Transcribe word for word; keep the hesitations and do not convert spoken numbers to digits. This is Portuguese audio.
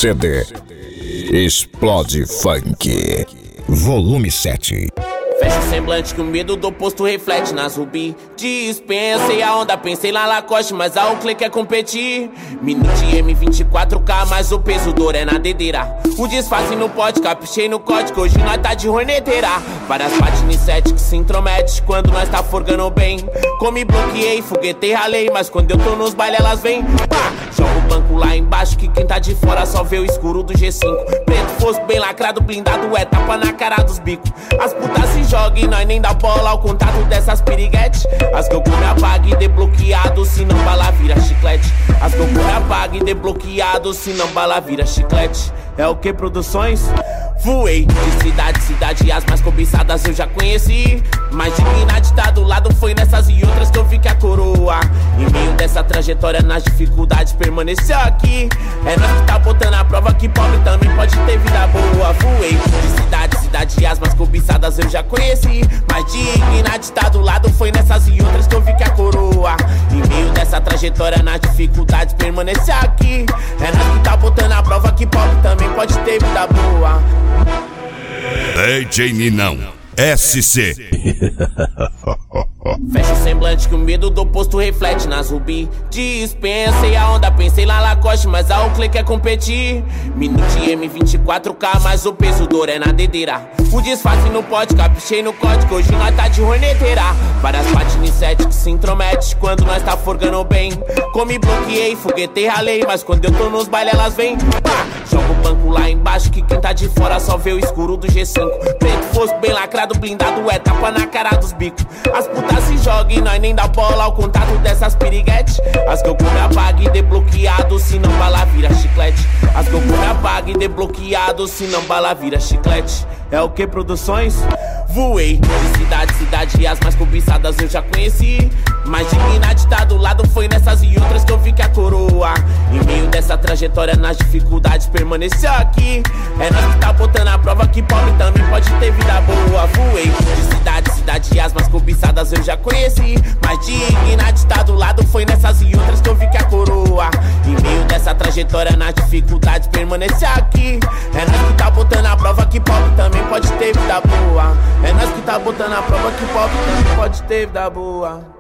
C D Explode Funk Volume sete. Fecha o semblante que o medo do posto reflete nas rubi. Dispensei a onda, pensei lá Lacoste, mas a Oakley quer competir. Minute M vinte e quatro K, mas o peso do ouro é na dedeira. O disfarce no pote, caprichei no código, hoje nós tá de horneteira. Várias patines sete que se intromete quando nós tá forgando bem. Come, bloqueei, foguetei, ralei, mas quando eu tô nos bailes elas vêm. Pá, joga o banco lá embaixo que quem tá de fora só vê o escuro do G cinco. Preto, fosco, bem lacrado, blindado, é tapa na cara dos bicos. As putas se joga e nós nem dá bola ao contato dessas piriguete. As que eu come apaga e debloqueado, se não bala vira chiclete. As que eu come apaga e debloqueado, se não bala vira chiclete. É o que, produções? Voei de cidade, cidade, as mais cobiçadas eu já conheci. Mas dignidade tá do lado, foi nessas e outras que eu vi que a coroa. Em meio dessa trajetória, nas dificuldades, permaneceu aqui. É nós que tá botando a prova que pobre também pode ter vida boa. Voei de cidade, cidade, as mais cobiçadas eu já conheci. Mas dignidade tá do lado, foi nessas e outras que eu vi que a coroa. Em meio dessa trajetória, nas dificuldades, permaneceu aqui. É nós que tá botando a prova que pobre também pode ter vida boa. D J Ninão S C. Fecha o semblante que o medo do posto reflete nas rubi. Dispensei a onda, pensei lá Lacoste, mas a Oakley quer competir. Minute M vinte e quatro K, mas o peso do ouro é na dedeira. O disfarce no pote, caprichei no código, hoje nós tá de horneteira. Várias patines sete que se intromete quando nós tá forgando bem. Come, bloqueei, foguetei, ralei, mas quando eu tô nos bailes elas vêm. Pá, joga o banco lá embaixo que quem tá de fora só vê o escuro do G cinco. Preto, fosco, bem lacrado, blindado, é tapa na cara dos bicos. As putas se joga e nós nem dá bola ao contato dessas piriguete. As que eu come apaga e debloqueado, se não bala vira chiclete. As que eu come apaga e debloqueado, se não bala vira chiclete. É o que, produções? Voei de cidade, cidade, as mais cobiçadas eu já conheci. Mas dignidade tá do lado, foi nessas e outras que eu vi que a coroa. Em meio dessa trajetória, nas dificuldades, permaneceu aqui. É nós que tá botando a prova que pobre também pode ter vida boa. Voei de cidade, cidade, as mais cobiçadas eu já conheci. Mas dignidade tá do lado, foi nessas e outras que eu vi que a coroa. Em meio dessa trajetória, nas dificuldades, permaneceu aqui. É nós que tá botando a prova que pobre também pode ter vida boa. É nós que tá botando a prova que pobre também pode ter vida boa.